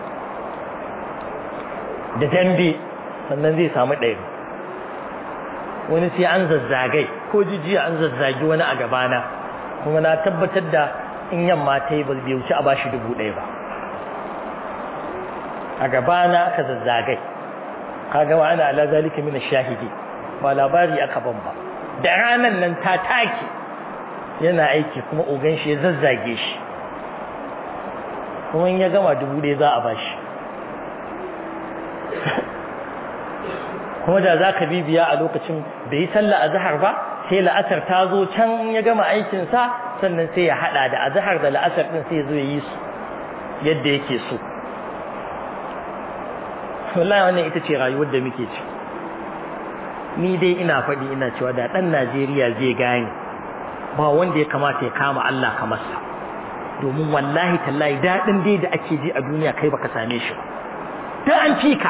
da dambe sannan zai samu ɗaya wani sai an zazzagai ko jijiya an zazzagi wani a gabana kuma na tabbatar da in yamma ta yi bai wuce a bashi 1000 ba a gabana aka zazzagai kaga wa ana ala zalika min ash-shahidi ba labari aka ban ba da ranan nan ta take yana aiki kuma ogan shi ya zazzage shi kuma in ya gama 1000 za a bashi kuma da zaka bibiya a lokacin bai yi sallah azhar ba sai la'asar ta zo can ya gama aikin sa sannan sai ya hada da azhar da la'asar din sai zo yi su yadda yake so wallahi wannan ita ce rayuwar da muke ci ni dai ina faɗi ina cewa da dan Najeriya zai gane ba wanda ya kamata ya kama Allah kamar sa domin wallahi tallahi dadin dai da ake ji a duniya kai baka same shi da an fika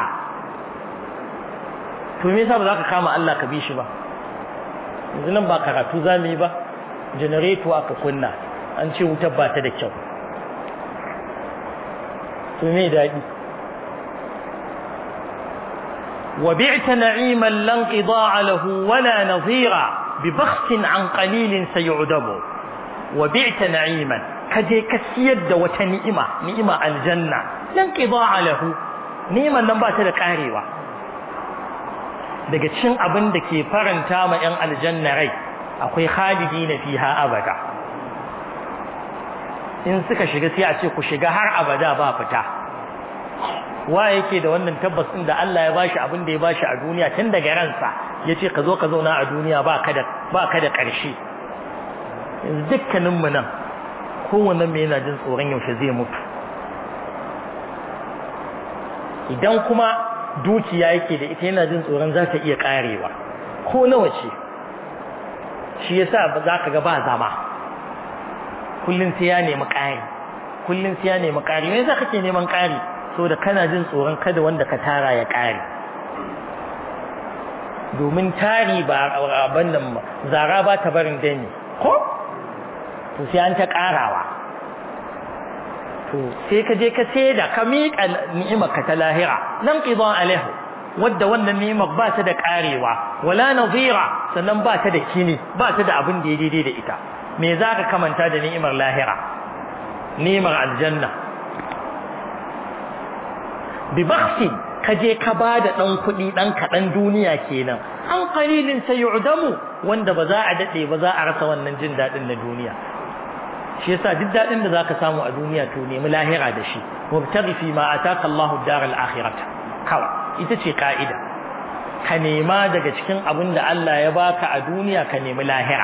to me yasa ba za ka kama Allah ka bi shi ba yanzu nan ba karatu zamu yi ba generator aka kunna an ce wutar ba ta da kyau to me dadi wa bi'ta na'iman lan qida'a lahu wala nadhira bi bakhtin an qalilin sayu'dabu wa bi'ta na'iman kaje ka siyar da wata ni'ima aljanna lan qida'a lahu ni'iman nan ba ta da karewa daga cikin abin da ke faranta ma 'yan aljanna rai akwai khalidina fiha abada in suka shiga sai a ce ku shiga har abada ba fita wa yake da wannan tabbas din da Allah ya bashi abin da ya bashi a duniya tun daga ransa yace ka zo ka zauna a duniya ba ka da ƙarshe yanzu dukkanin mu nan kowanne mai yana jin tsoron yaushe zai mutu. Idan kuma dukiya yake da ita yana jin tsoron za ta iya karewa ko nawa ce, shi yasa ba za ka ga ba zama kullun sai ya nemi ƙari, kullun sai ya nemi ƙari. Me yasa kake neman ƙari? Saboda kana jin tsoron kada wanda ka tara ya ƙare. Domin tari ba abin nan zara ba ta barin dani ko to sai an ta ƙarawa. To sai ka je ka da ka miƙa ni'imar ka ta lahira nan qidan alaihu, wadda wannan ni'imar ba ta da ƙarewa wala nazira, sannan ba ta da kini, ba ta da abin da ya daidai da ita. Me za ka kamanta da ni'imar lahira, ni'imar aljanna? Bi bakhsin ka je ka bada dan kuɗi dan kaɗan duniya kenan, an qalilin sayu'damu, wanda ba za a dade ba za a rasa wannan jin dadin na duniya. Shi yasa duk dadin da zaka samu a duniya to nemi lahira da shi, wabtaghi fi ma ataka Allahu ad-dar al-akhirah. Kawai ita ce ka'ida, ka nema daga cikin abin da Allah ya baka a duniya, ka nemi lahira,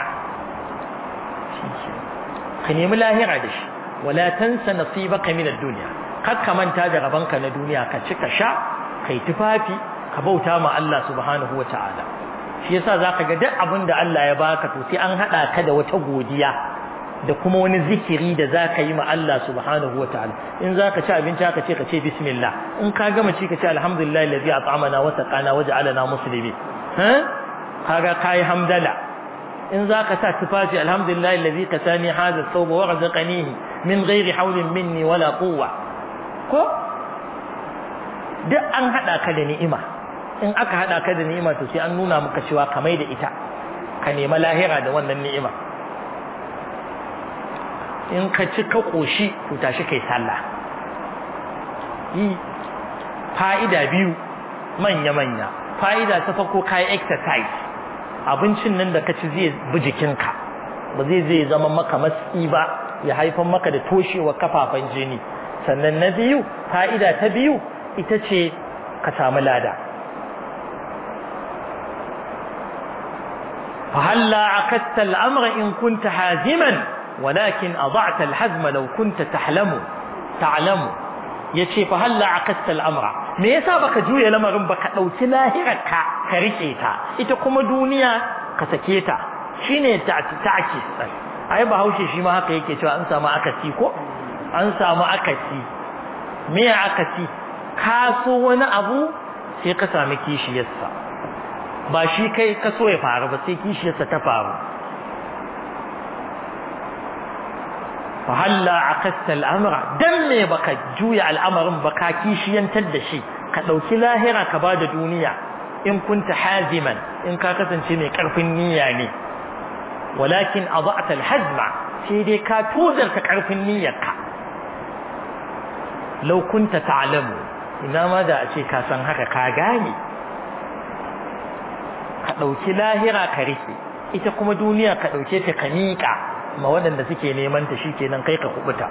ka nemi lahira da shi. Wala tansa nasibaka min ad-dunya, kar ka manta da rabanka na duniya, ka ci ka sha kai tufafi ka bauta ma Allah subhanahu wata'ala. Shi yasa zaka ga duk abin da Allah ya baka to sai an hada ka da wata godiya da kuma wani zikiri da zaka yi ma Allah subhanahu wata'ala. In zaka ci abinci ka ce bismillah, in ka gama ci ka ce alhamdulillahi allazi at'amana wa saqana wa ja'alana muslimin, kaga kai hamdala. in zaka sa tufafi alhamdulillah allazi kasani hadha thawb wa razaqanihi min ghairi hawlin minni wala quwwa. ko duk an hada ka da ni'ima, in aka hada ka da ni'ima to sai an nuna maka cewa ka mai da ita, ka nema lahira da wannan ni'ima. in ka ci ka koshi to tashi kai sallah. fa'ida biyu manya fa'ida ta farko kai exercise, abincin nan da ka ci zai bi jikinka, ba zai zama maka matsi ba, ya haifar maka da toshewa kafafan jini. sannan na biyu, fa'ida ta biyu ita ce ka samu lada. فهلا عقدت الأمر إن كنت حازما ولكن أضعت الحزم لو كنت تعلم yace fa halla aqasta al-amra, me yasa baka juya lamarin baka dauki lahirarka ka rike ta, ita kuma duniya ka sake ta, shine ta'aki. ai bahaushe shi ma haka yake cewa an samu akasi ko an samu akasi. me akasi? ka so wani abu sai ka sami kishiyarsa, ba shi kai ka so ya faru ba sai kishiyarsa ta faru. فهلا عقدت الامر، dan me baka juya al'amarin baka kishiyantar da shi, ka dauki lahira ka bada duniya. in kunta haziman, in ka kasance mai karfin niyya ne. walakin adata alhazma, sai dai ka tozarta karfin niyyarka. law kunta ta'lamu, ina ma da a ce ka san haka, ka gane. ka dauki lahira ka rike, ita kuma duniya ka dauke ta ka miƙa ma waɗanda suke neman ta, shikenan kai ka kubuta.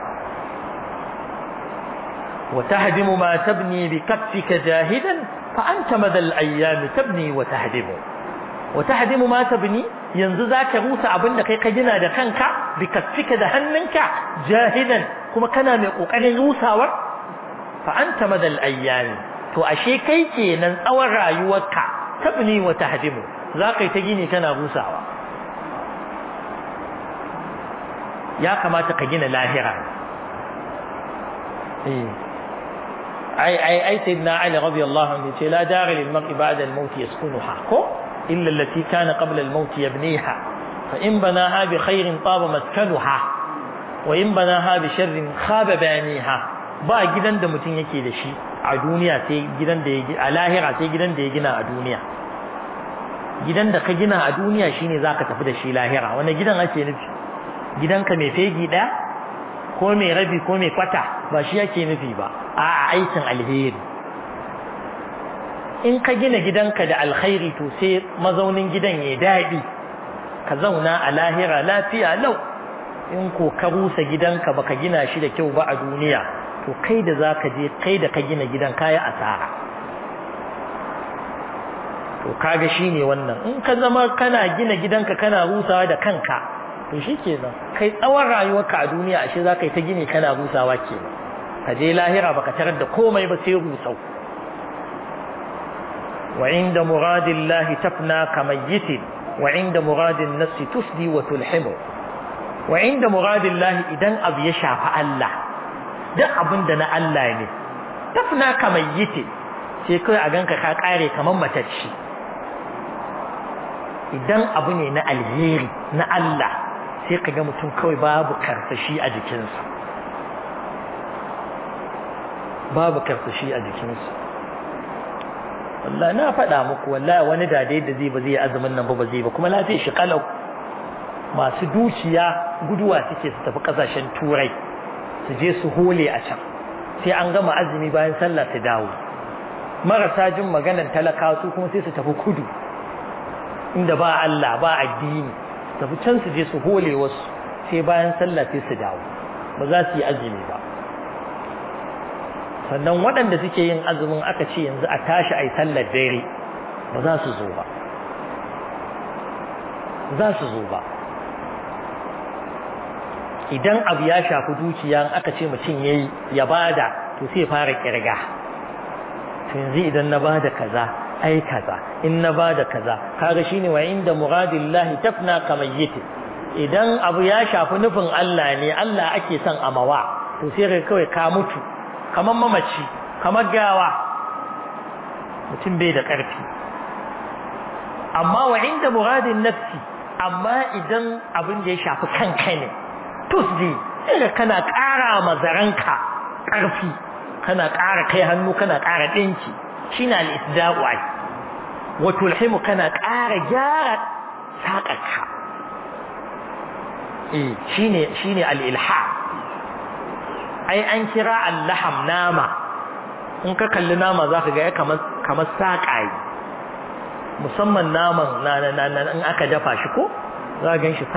wa tahdimu ma tabni bi kaffika jahidan fa anta madal ayyam tabni wa tahdimu. wa tahdimu ma tabni, yanzu zaka rusa abinda kai ka gina da kanka, bi kaffika da hannunka, jahidan kuma kana mai kokarin rusawar. fa anta madal ayyam, to ashe kai kenan tsawon rayuwarka, tabni wa tahdimu, zaka yi ta gini kana rusawa. ya kamata ka gina lahira. ai sayyidina Ali radiyallahu anhu ce la dara lil mar'i ba'da al-maut yaskunuha ko illa allati kana qabla al-maut yabniha, fa in banaha bi khairin taba maskanuha wa in banaha bi sharrin khaba baniha. ba gidan da mutum yake da shi a duniya sai gidan da ya a lahira sai gidan da ya gina a duniya. gidan da ka gina a duniya shine zaka tafi da shi lahira. wani gidan ake nufi? gidanka mai fegi ɗaya ko mai rabi ko mai kwata, ba shi yake nufi ba, a aikin alheri. in ka gina gidanka da alkhairi to sai mazaunin gidan ya daɗi, ka zauna a lahira lafiya lau. in ko ka rusa gidanka baka gina shi da kyau ba a duniya, to kai da zaka je, kai da ka gina gidan kayi asara. to kaga shine wannan, in ka zama kana gina gidanka kana rusawa da kanka, to shikenan kai tsawon rayuwarka a duniya ashe za ka yi ta gini kana rusawa kenan ka je lahira baka tarar da komai ba sai rusau wa inda muradillahi tafna kamayyitin wa inda muradin nafsi tusdi wa tulhimu wa inda muradillahi idan abu ya shafi Allah duk abin da na Allah ne tafna kamayyitin sai kai a ganka ka kare kaman matacci idan abu ne na alheri na Allah sai ka ga mutum kawai babu karsashi a jikinsa babu karsashi a jikinsa wallahi na faɗa muku wallahi wani da da zai ba zai azumin nan ba zai ba kuma lafiya shi kalau masu dukiya guduwa suke su tafi kasashen turai su je su hole a can sai an gama azumi bayan sallah su dawo marasa jin maganan talakawa su kuma sai su tafi kudu inda ba Allah ba addini tafi can su je su hole wasu sai bayan sallah sai su dawo ba za su yi azumi ba sannan waɗanda suke yin azumin aka ce yanzu a tashi ai sallar dare ba za su zo ba idan abu ya shafi dukiya aka ce mutum yayi ya bada to sai fara kirga to yanzu idan na bada kaza ai kaza in na bada kaza kaga shine wa inda muradillahi tafna kamayyit idan abu ya shafi nufin Allah ne Allah ake son amawa to sai kai kawai ka mutu kamar mamaci kamar gawa mutum bai da ƙarfi amma wa inda muradin nafsi amma idan abin da ya shafi kanka ne tusdi sai kana ƙara mazaranka ƙarfi kana ƙara kai hannu kana ƙara ɗinki shine al-isda'u ai wa tulhimu kana ƙara gyara saƙarka shine al-ilha ai an kira al-laham nama in ka kalli nama zaka ga kamar saƙa musamman naman in aka dafa shi ko za ga shi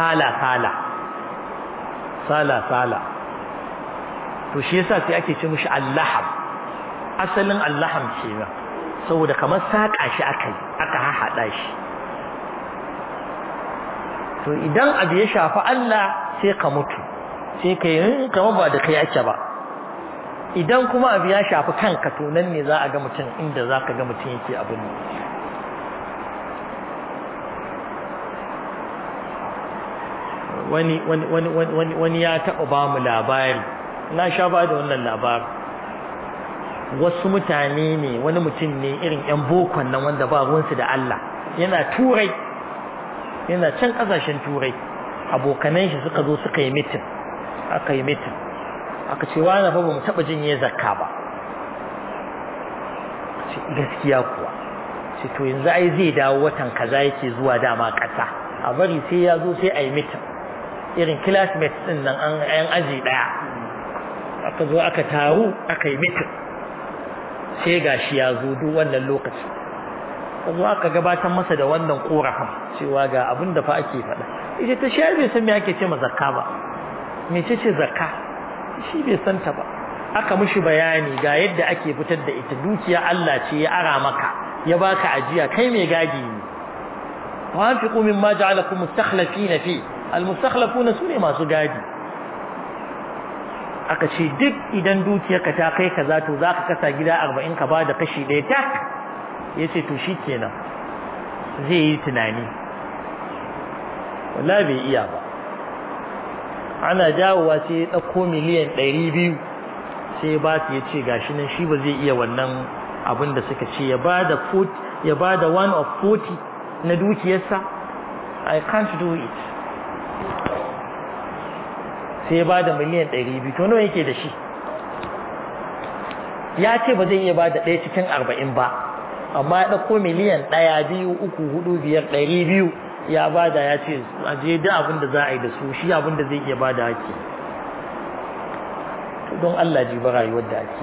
sala to shi yasa sai ake ce mishi allaham asalin allaham kenan saboda kamar saƙa shi aka hahada shi to idan abu ya shafi Allah sai ka mutu sai ka yi kamar ba da kai ake ba idan kuma abu ya shafi kanka to nan ne za a ga mutum inda za ka ga mutum yake abin ne wani ya taɓa ba mu labari na sha ba da wannan labarin wasu mutane ne wani mutum ne irin 'yan bokon nan wanda ba ruwansu da Allah yana turai yana can ƙasashen turai abokanan shi suka zo suka yi mitin aka ce wani fa ba mu taɓa jin ya zakka ba ce gaskiya kuwa ce to yanzu ai zai dawo watan kaza yake zuwa dama ƙasa a bari sai ya zo sai a yi mitin irin classmates din nan an aji daya aka zo aka taru aka yi mitin sai gashi ya zo duk wannan lokaci zo aka gabatar masa da wannan korafin cewa ga abin da fa ake faɗa ita ta shi bai san me ake ce ma zakka ba me ce zakka shi bai san ta ba aka mishi bayani ga yadda ake fitar da ita dukiya Allah ce ya ara maka ya baka ajiya kai mai gadi ne wa anfiqu mimma ja'alakum mustakhlifina fi al-mustakhlifuna sune masu gadi aka ce duk idan dukiyarka ta kai kaza to zaka kasa gida 40 ka bada kashi 1 tak yace to shikenan zai yi tunani wallahi bai iya ba ana jawowa sai ya dauko miliyan 200 sai ba ta yace gashi nan shi ba zai iya wannan abin da suka ce ya bada 1 of 40 na dukiyarsa I can't do it sai ba da miliyan 200 to nawa yake da shi ya ce ba zai iya ba da ɗaya cikin 40 ba amma ya ɗauko miliyan 1 2 3 4 5 200 ya ba da ya ce a je da abin da za a yi da su shi abin da zai iya ba da hake don Allah ji ba rayuwar da ake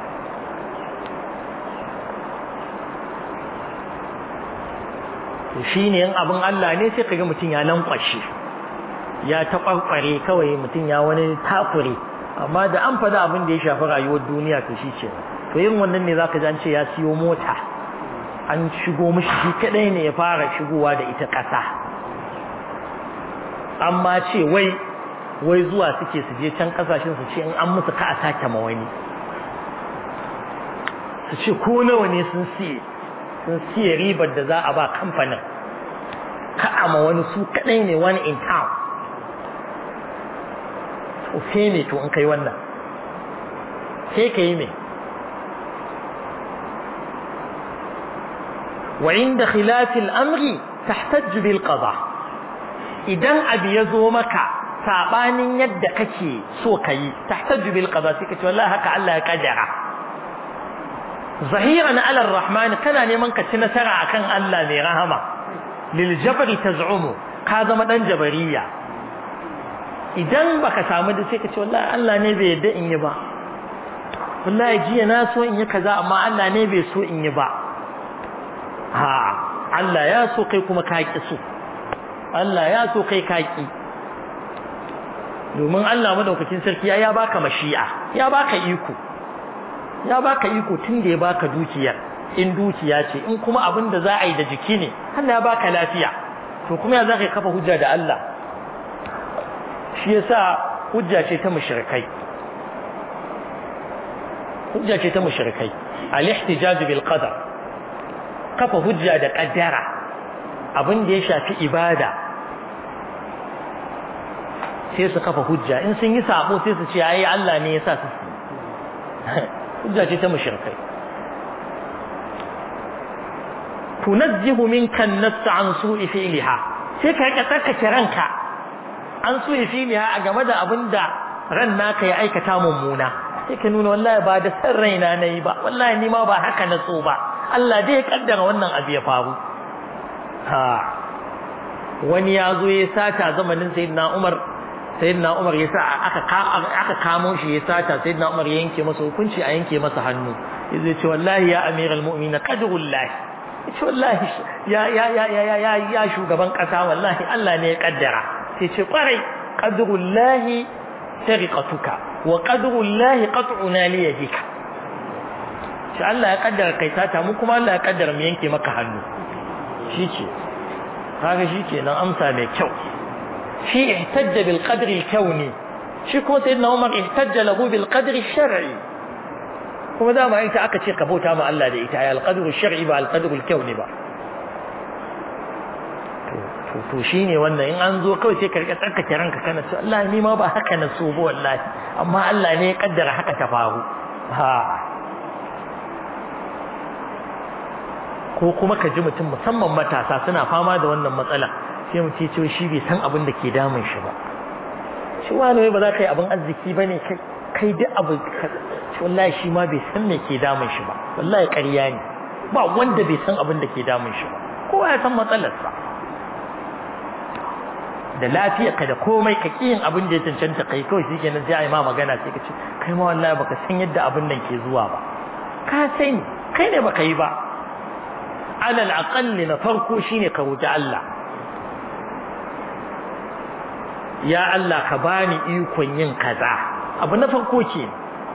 shi ne yin abin Allah ne sai kaga mutum ya lankwashe ya taɓarɓare kawai mutum ya wani takure amma da an faɗa abin da ya shafi rayuwar duniya to shi ce to yin wannan ne zaka ji an ce ya siyo mota an shigo mishi shi kadai ne ya fara shigowa da ita ƙasa amma ce wai zuwa suke su je can kasashen su ce in an musu ka a sake ma wani su ce ko nawa ne sun siye ribar da za a ba kamfanin ka a ma wani su kadai ne wani in town sai ne to in kai wannan sai ka yi mai وعند خلاف الأمر تحتج بالقضاء إذن أبي يزومك sabanin yadda kake so kai tahtaju bil qada sai kace wallahi haka Allah ya kaddara zahiran ala arrahman kana neman ka ci nasara akan Allah mai rahama lil jabri taz'umu ka zama dan jabariya idan baka samu da sai kace wallahi Allah ne bai yadda in yi ba wallahi jiya na so in yi kaza amma Allah ne bai so in yi ba ha Allah ya so kai kuma ka ki so Allah ya so kai ka ki domin Allah madaukakin sarki ya baka mashi'a ya baka iko tunda ya baka dukiya in dukiya ce in kuma abin da za a yi da jiki ne Allah ya baka lafiya to kuma ya zaka kafa hujja da Allah shi yasa hujja ce ta mushrikai al-ihtijaj bil qadar kafa hujja da qaddara abin da ya shafi ibada sai su kafa hujja in sun yi sabo sai su ce ai Allah ne ya sa su hujja ce ta mushrikai tunazzihu minka an-nafs an su'i fi'liha sai ka rika tsarkake ranka an su'i fi'liha a game da abinda ran naka ya aikata mummuna sai ka nuna wallahi ba da san raina nayi ba wallahi ni ma ba haka na so ba Allah dai ya kaddara wannan abu ya faru wani ya zo ya sata zamanin sayyidina Umar ya sa aka kamo shi ya sata sayyidina Umar ya yanke masa hukunci a yanke masa hannu yace ce wallahi ya amiral mu'minin qadrullah yace wallahi ya shugaban kasa wallahi Allah ne ya kaddara sai ce kwarai qadrullah tariqatuka wa qadrullah qat'una li yadika shi Allah ya kaddara kai sata mu kuma Allah ya kaddara mu yanke maka hannu shike kaga shikenan amsa mai kyau shi ihtajja bil qadri al kawni shi ko sayyidina Umar ihtajja lahu bil qadri al shar'i kuma da ma ita aka ce ka bauta ma Allah da ita al qadru al shar'i ba al qadru al kawni ba to shine wannan in an zo kawai sai ka rika tsarkake ranka kana ce Allah ni ma ba haka na so ba wallahi amma Allah ne ya kaddara haka ta faru ko kuma ka ji mutum musamman matasa suna fama da wannan matsala sai mutum ce shi bai san abin da ke damun shi ba shi wani ba za ka yi abin arziki ba ne kai duk abu wallahi shi ma bai san me ke damun shi ba wallahi ƙarya ne ba wanda bai san abin da ke damun shi ba kowa ya san matsalarsa da lafiyarka da komai ka ƙi yin abin da ya cancanta kai kawai shi kenan sai a yi ma magana sai ka ce kai ma wallahi baka san yadda abin nan ke zuwa ba ka sani kai ne baka yi ba alal aqalli na farko shine ka roki Allah ya Allah ka bani ikon yin kaza abu na farko ke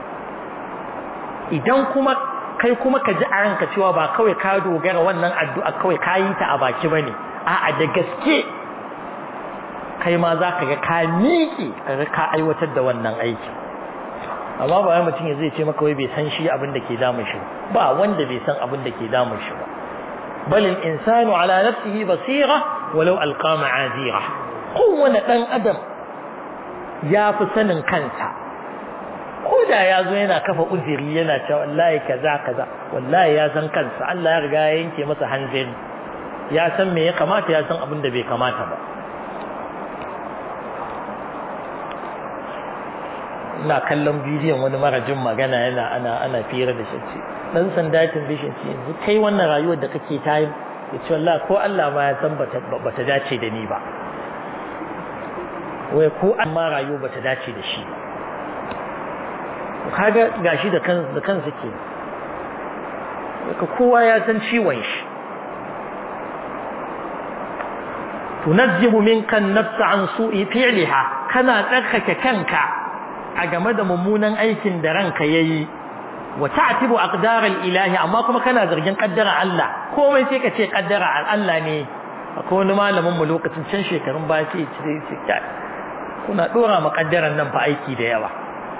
idan kuma kai kuma ka ji a ranka cewa ba kawai ka dogara wannan addu'a kawai ka yi ta a baki bane a'a da gaske kai ma za ka ga ka miƙe ka aiwatar da wannan aiki amma ba wai mutum zai ce maka wai bai san shi abin da ke damun shi ba wanda bai san abin da ke damun shi ba bal al-insanu ala nafsihi basira walau alqa ma'azira kowane dan adam ya fi sanin kansa ko da ya zo yana kafa uzuri yana cewa wallahi kaza wallahi ya san kansa Allah ya riga ya yanke masa hanzari ya san me ya kamata ya san abin da bai kamata ba ina kallon bidiyon wani marajin magana yana ana fira da shi dan sanda ya tambaye shi yanzu kai wannan rayuwar da kake ta yi yace wallahi ko Allah ma ya san bata dace da ni ba wai ko amma rayuwa bata dace da shi kaga gashi da kansa ke kowa ya san ciwon shi tunazzihu minka an-nafs an su'i fi'liha kana tsarkake kanka a game da mummunan aikin da ranka yayi wa ta'tibu aqdar al-ilahi amma kuma kana zargin kaddara Allah komai sai ka ce kaddara Allah ne akwai wani malamin mu lokacin can shekarun baya ce kuna dora makaddaran nan fa aiki da yawa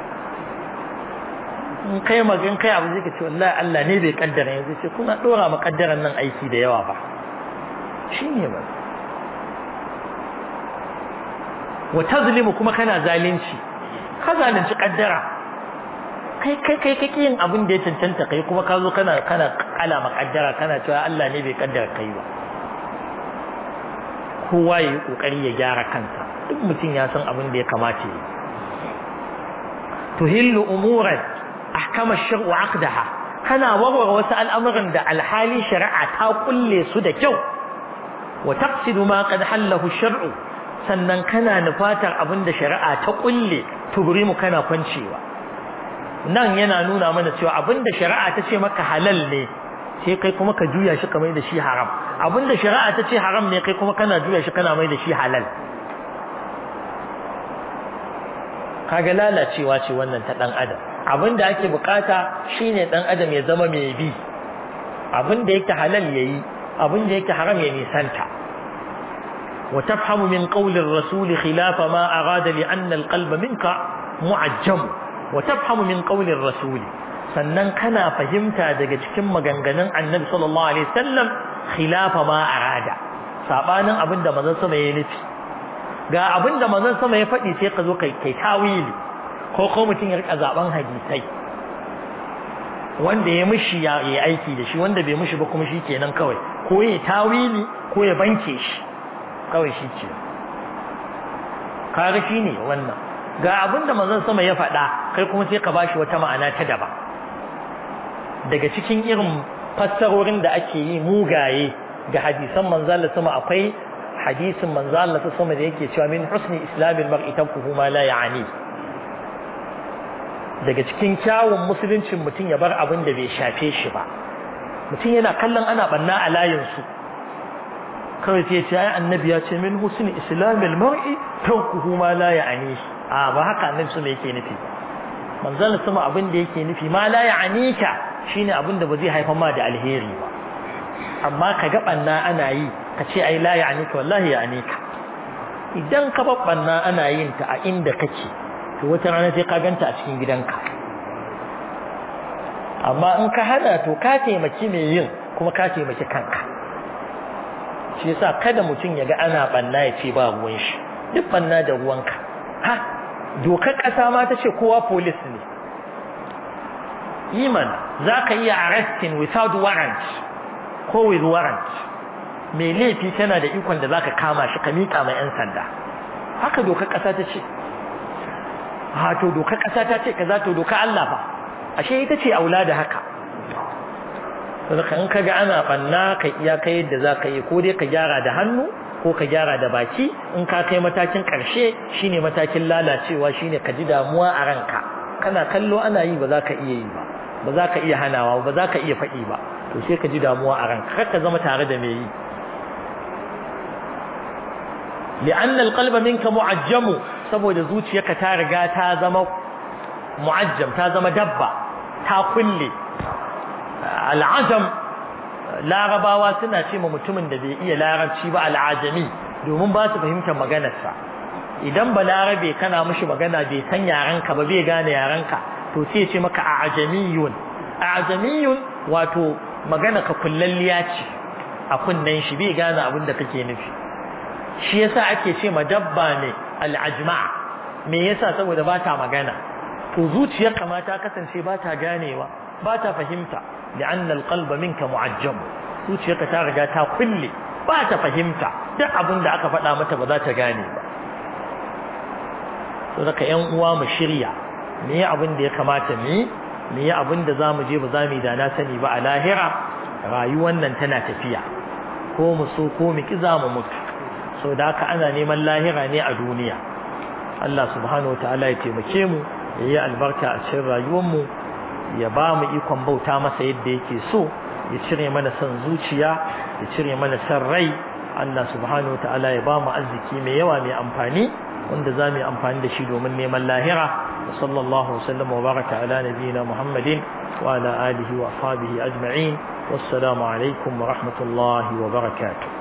in kai abu zai ka ce wallahi Allah ne bai kaddara yanzu ce kuna dora makaddaran nan aiki da yawa ba shine ba wa tazlimu kuma kana zalunci ka zalunci kaddara kai kake yin abin da ya cancanta kai kuma ka zo kana kala makaddara kana cewa Allah ne bai kaddara kai ba kowa yayi kokari ya gyara kansa duk mutum ya san abin da ya kamata yi tuhillu umuran ahkama ash-shar'u aqdaha kana warware wasu al'amuran da alhali shari'a ta kulle su da kyau wa taqsidu ma qad hallahu ash-shar'u sannan kana nufatar abin da shari'a ta kulle tubrimu kana kwancewa nan yana nuna mana cewa abin da shari'a ta ce maka halal ne sai kai kuma ka juya shi ka mai da shi haram abin da shari'a ta ce haram ne kai kuma kana juya shi kana mai da shi halal kaga lalacewa ce wannan ta dan adam abinda ake bukata shine dan adam ya zama mai bi abinda yake halal yayi abinda yake haram ya nisanta wa tafhamu min qawli ar-rasul khilafa ma arada li anna al-qalba minka mu'ajjam wa tafhamu min qawli ar-rasul sannan kana fahimta daga cikin maganganun annabi sallallahu alaihi wasallam khilafa ma arada sabanin abinda manzon sama ya nufi ga abinda manzon sama ya faɗi sai ka zo kai tawili ko mutum ya rika zaben hadisai wanda ya mishi ya yi aiki da shi wanda bai mishi ba kuma shi kenan kawai ko ya tawili ko ya banke shi kawai shi ce kare shi ne wannan ga abinda manzon sama ya faɗa kai kuma sai ka bashi wata ma'ana ta daban daga cikin irin fassarorin da ake yi mugaye ga hadisan manzon sama akwai hadisin manzo Allah ta sama da yake cewa min husni islamil mar'i tanfuhu ma la ya'ni daga cikin kyawun musuluncin mutum ya bar abin da bai shafe shi ba mutum yana kallon ana banna a layin su kawai sai ya ce ai annabi ya ce min husni islamil mar'i tanfuhu ma la ya'ni ba haka annabi sama yake nufi manzo Allah sama abin da yake nufi ma la ya'nika shine abin da ba zai haifar ma da alheri ba amma kaga banna ana yi ka ce ai la ya'nika wallahi ya'nika idan ka babbanna ana yin ta a inda kake to wata rana sai ka ganta a cikin gidanka amma in ka hada to ka taimaki mai yin kuma ka taimaki kanka shi yasa kada mutum ya ga ana banna ya ce ba ruwan shi duk banna da ruwanka ha dokar kasa ma ta ce kowa police ne iman zaka iya arresting without warrant ko with warrant mai laifi tana da ikon da zaka kama shi ka mika mai yan sanda haka dokar kasa ta ce to dokar kasa ta ce kaza to dokar Allah fa ashe ita ce aula da haka saboda in kaga ana banna kai iya kai yadda zaka yi ko dai ka gyara da hannu ko ka gyara da baki in ka kai matakin karshe shine matakin lalacewa shine ka ji damuwa a ranka kana kallo ana yi ba za ka iya yi ba za ka iya hanawa ba za ka iya faɗi ba to sai ka ji damuwa a ranka kar ka zama tare da mai yi لأن القلب منك معجم saboda zuciyarka ta riga ta zama mu'ajjam ta zama dabba ta kulle al'ajam larabawa suna ce ma mutumin da bai iya larabci ba al'ajami domin ba su fahimtar maganarsa idan ba larabe kana mishi magana bai san yarenka ba bai gane yarenka to sai ce maka a'jamiyun wato magana ka kullalliya ce a kunnen shi bai gane abin da kake nufi shi yasa ake ce ma dabba ne al'ajma me yasa saboda ba ta magana to zuciyar kama ta kasance ba ta ganewa ba ta fahimta li'anna al-qalba minka mu'ajjam zuciyarka ta riga ta kulle ba ta fahimta duk abin da aka faɗa mata ba za ta gane ba to daga ƴan uwa mu shirya me ya abin da ya kamata mu me ya abin da zamu je ba zamu da na sani ba a lahira rayuwar nan tana tafiya ko mu so ko mu ki zamu mutu so da haka ana neman lahira ne a duniya Allah subhanahu wataala ya taimake mu ya yi albarka a cikin rayuwar mu ya ba mu ikon bauta masa yadda yake so ya cire mana son zuciya ya cire mana son rai Allah subhanahu wataala ya ba mu arziki mai yawa mai amfani wanda za mu yi amfani da shi domin neman lahira wa sallallahu wasallam wa baraka ala nabiyyina Muhammadin wa ala alihi wa ashabihi ajma'in wassalamu alaikum wa rahmatullahi wa barakatuh